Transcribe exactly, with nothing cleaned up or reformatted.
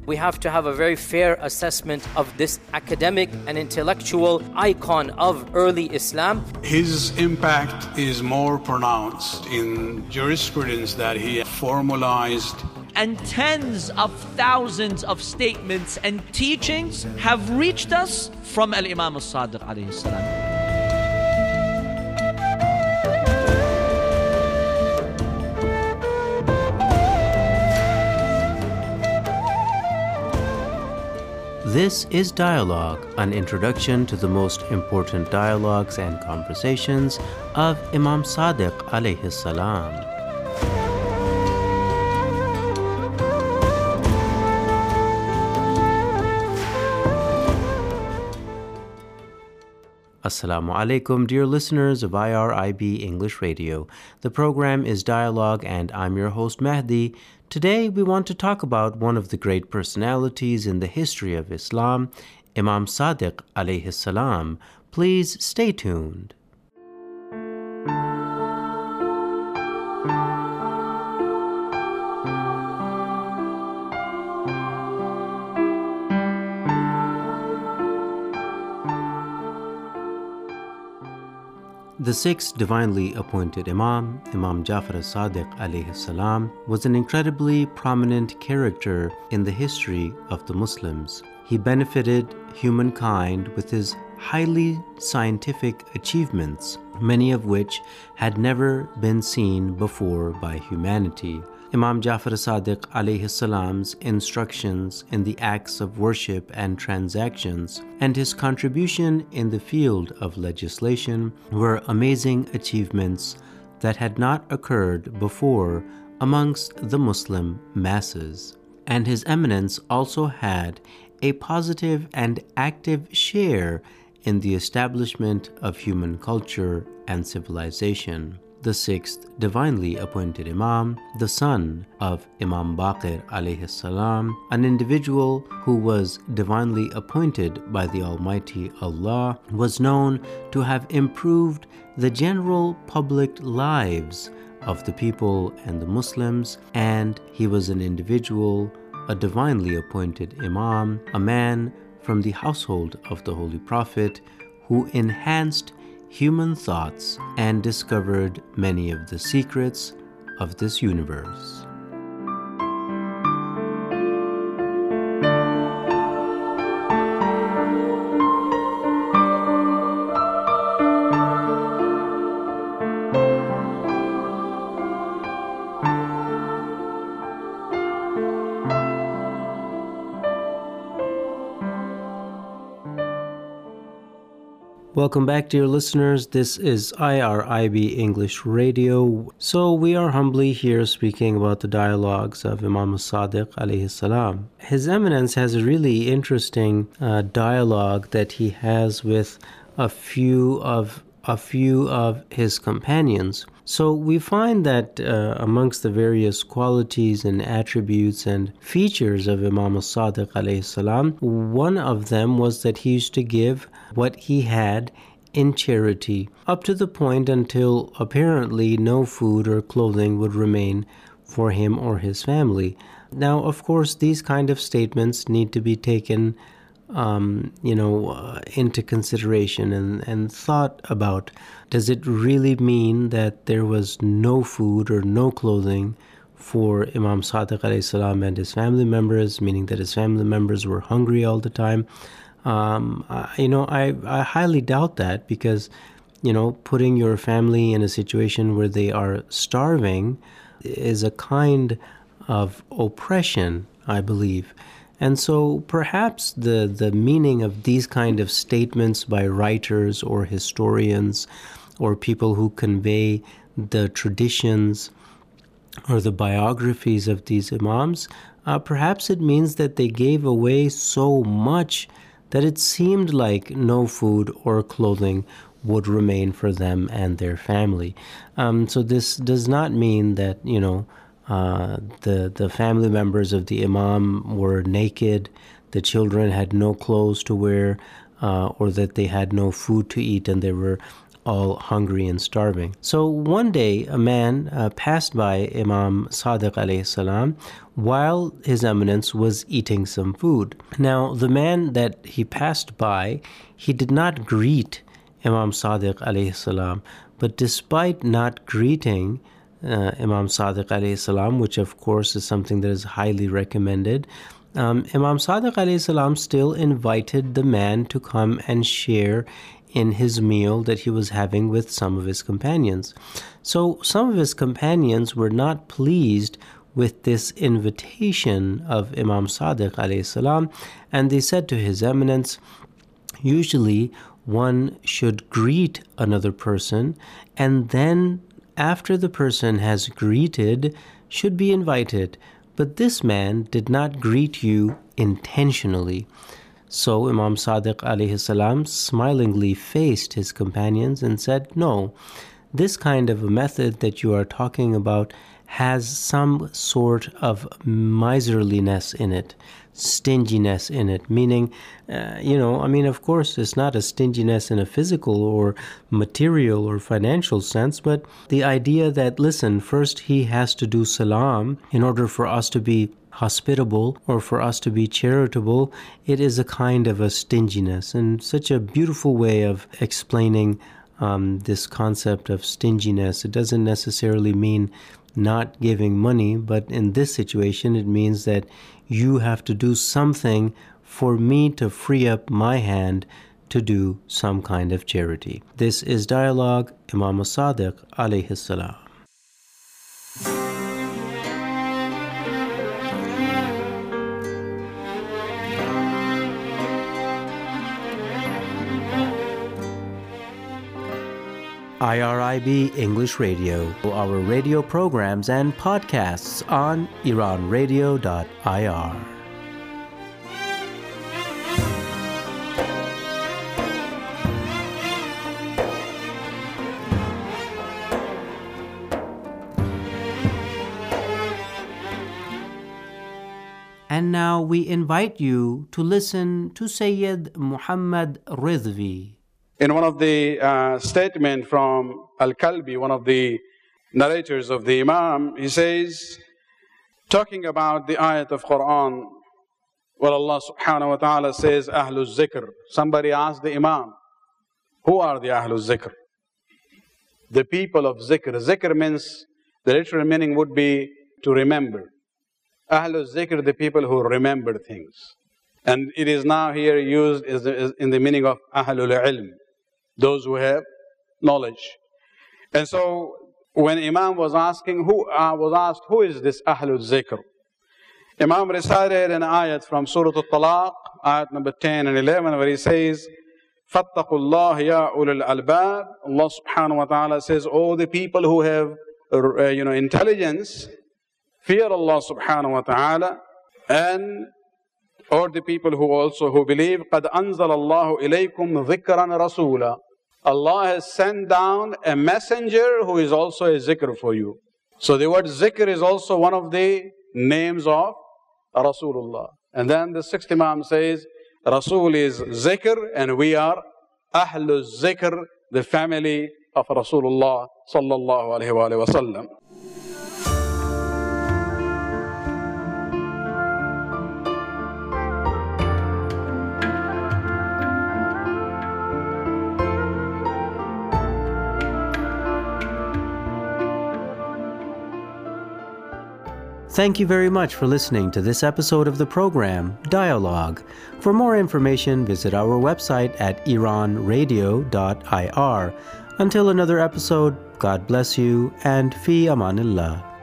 We have to have a very fair assessment of this academic and intellectual icon of early Islam. His impact is more pronounced in jurisprudence that he formalized. And tens of thousands of statements and teachings have reached us from Al-Imam As-Sadiq alayhi salam. This is Dialogue, an introduction to the most important dialogues and conversations of Imam Sadiq alayhi salam. Assalamu alaikum, dear listeners of I R I B English Radio. The program is Dialogue and I'm your host Mahdi. Today we want to talk about one of the great personalities in the history of Islam, Imam Sadiq alayhi salam. Please stay tuned. The sixth divinely appointed Imam, Imam Jafar as-Sadiq alayhi salam, was an incredibly prominent character in the history of the Muslims. He benefited humankind with his highly scientific achievements, many of which had never been seen before by humanity. Imam Jafar as-Sadiq alayhi salam's instructions in the acts of worship and transactions and his contribution in the field of legislation were amazing achievements that had not occurred before amongst the Muslim masses. And His Eminence also had a positive and active share in the establishment of human culture and civilization. The sixth divinely appointed Imam, the son of Imam Baqir alayhi salam, an individual who was divinely appointed by the Almighty Allah, was known to have improved the general public lives of the people and the Muslims, and he was an individual, a divinely appointed Imam, a man from the household of the Holy Prophet, who enhanced human thoughts and discovered many of the secrets of this universe. Welcome back, dear listeners. This is I R I B English Radio. So we are humbly here speaking about the dialogues of Imam As-Sadiq alayhi salam. His Eminence has a really interesting uh, dialogue that he has with a few of a few of his companions. So we find that uh, amongst the various qualities and attributes and features of Imam As-Sadiq alayhi salam, one of them was that he used to give what he had in charity, up to the point until apparently no food or clothing would remain for him or his family. Now, of course, these kind of statements need to be taken Um, you know, uh, into consideration and, and thought about. Does it really mean that there was no food or no clothing for Imam Sadiq alayhi salam and his family members, meaning that his family members were hungry all the time? Um, I, you know, I, I highly doubt that, because, you know, putting your family in a situation where they are starving is a kind of oppression, I believe. And so perhaps the, the meaning of these kind of statements by writers or historians or people who convey the traditions or the biographies of these imams, uh, perhaps it means that they gave away so much that it seemed like no food or clothing would remain for them and their family. Um, so this does not mean that, you know, Uh, the, the family members of the Imam were naked, the children had no clothes to wear, uh, or that they had no food to eat and they were all hungry and starving. So one day a man uh, passed by Imam Sadiq alayhi salam while His Eminence was eating some food. Now the man that he passed by, he did not greet Imam Sadiq alayhi salam, but despite not greeting uh, Imam Sadiq alayhi salam, which of course is something that is highly recommended, um, Imam Sadiq alayhi salam still invited the man to come and share in his meal that he was having with some of his companions. So some of his companions were not pleased with this invitation of Imam Sadiq alayhi salam, and they said to His Eminence, usually one should greet another person, and then after the person has greeted, should be invited. But this man did not greet you intentionally. So Imam Sadiq alayhi salam smilingly faced his companions and said, no, this kind of a method that you are talking about has some sort of miserliness in it, stinginess in it, meaning, uh, you know, I mean, of course, it's not a stinginess in a physical or material or financial sense, but the idea that, listen, first he has to do salam in order for us to be hospitable or for us to be charitable, it is a kind of a stinginess, and such a beautiful way of explaining um, this concept of stinginess. It doesn't necessarily mean not giving money, but in this situation it means that you have to do something for me to free up my hand to do some kind of charity. This is Dialogue, Imam Sadiq alayhi salam. I R I B English Radio, our radio programs and podcasts on Iran Radio dot I R. And now we invite you to listen to Sayyid Muhammad Ridvi. In one of the uh, statements from Al-Kalbi, one of the narrators of the Imam, he says, talking about the ayat of Quran, where Allah subhanahu wa ta'ala says, Ahlul Zikr. Somebody asked the Imam, who are the Ahlul Zikr? The people of Zikr. Zikr means, the literal meaning would be to remember. Ahlul Zikr, the people who remember things. And it is now here used as in the meaning of Ahlul Ilm, those who have knowledge. And so when Imam was asking, who uh, was asked, who is this Ahlul Zikr? Imam recited an ayat from Surah Al-Talaq, ayat number ten and eleven, where he says, فَاتَّقُوا اللَّهِ يَا أُولِي الْأَلْبَابِ. Allah subhanahu wa ta'ala says, oh, the people who have uh, you know, intelligence, fear Allah subhanahu wa ta'ala, and or the people who also who believe, قَدْ أَنزَلَ اللَّهُ إِلَيْكُمْ ذِكْرًا رَسُولًا. Allah has sent down a messenger who is also a zikr for you. So the word zikr is also one of the names of Rasulullah. And then the sixth Imam says, Rasul is zikr, and we are Ahlul Zikr, the family of Rasulullah sallallahu alayhi wa sallam. Thank you very much for listening to this episode of the program, Dialogue. For more information, visit our website at Iran Radio dot I R. Until another episode, God bless you, and Fi Amanillah.